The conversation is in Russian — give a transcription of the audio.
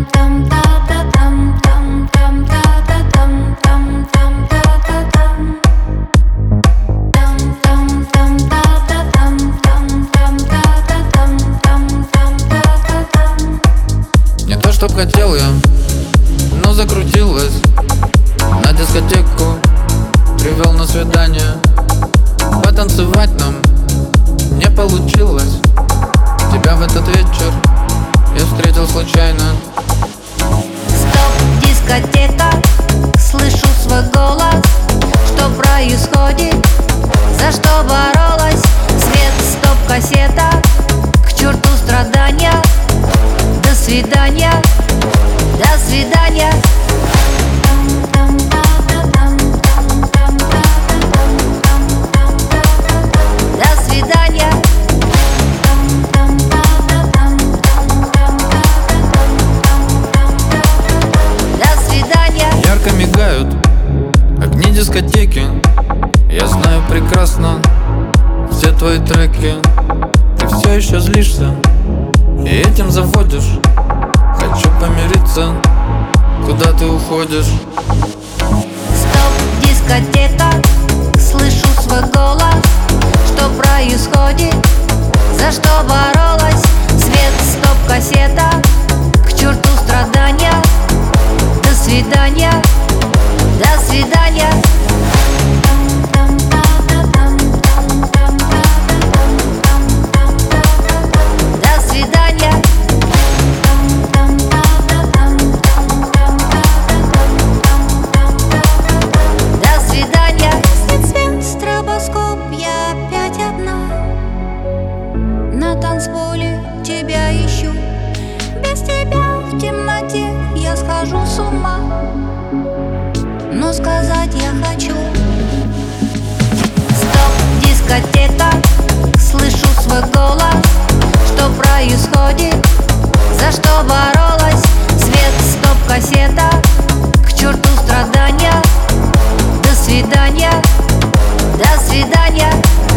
Не то, чтоб хотел я, но закрутилось. На дискотеку привел на свидание. Потанцевать нам не получилось. Тебя в этот вечер я встретил случайно. Стоп, дискотека, слышу свой голос. Что происходит? За что боролась? Свет, стоп, кассета. К черту страдания. До свидания, до свидания. До свидания. До свидания. Ярко мигают огни дискотеки. Я знаю прекрасно все твои треки. Ты все еще злишься и этим заводишь. Хочу помириться, куда ты уходишь? Стоп, дискотека, слышу свой голос. Что происходит? За что боролась? Свет, стоп, кассета. К черту страдания. До свидания, до свидания. До свидания. До свидания. Гаснет свет, стробоскоп, я опять одна. На танцполе тебя ищу. Без тебя в темноте я схожу с ума. Но сказать я хочу. Стоп, дискотека, слышу свой голос. Что происходит? За что боролась? Свет, стоп, кассета. К черту страдания. До свидания, до свидания.